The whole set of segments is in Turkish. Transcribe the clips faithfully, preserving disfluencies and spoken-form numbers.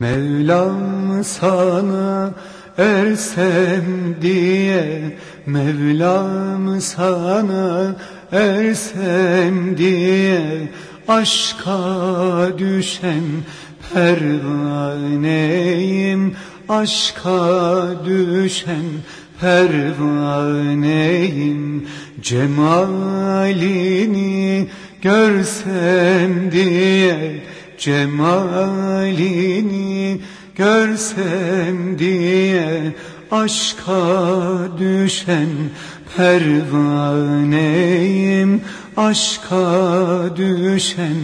Mevlam sana ersem diye, Mevlam sana ersem diye, aşka düşen pervaneyim, aşka düşen pervaneyim. Cemalini görsem diye, cemalini görsem diye, aşka düşen pervaneyim, aşka düşen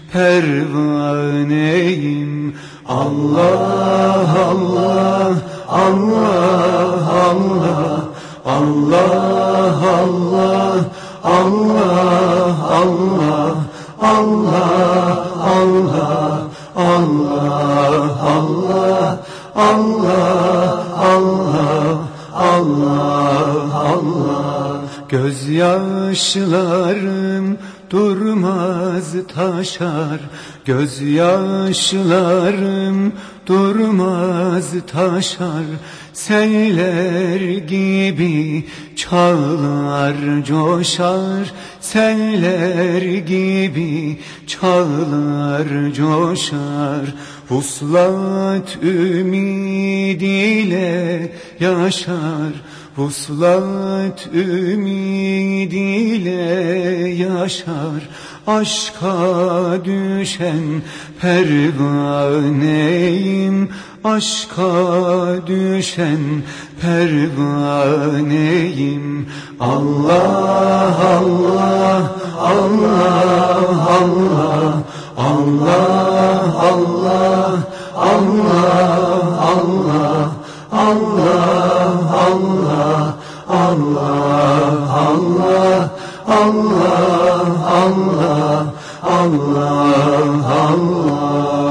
pervaneyim. Allah Allah Allah Allah Allah Allah Allah Allah Allah Allah Allah Allah Allah Allah Allah Allah. Gözyaşlarım durmaz taşar, gözyaşlarım durmaz taşar, seller gibi çağlar coşar, seller gibi çağlar coşar. Vuslat ümidiyle yaşar, vuslat ümidiyle yaşar, aşka düşen pervaneyim, aşka düşen pervaneyim. Allah Allah Allah Allah Allah Allah Allah Allah Allah Allah Allah Allah Allah Allah Allah Allah.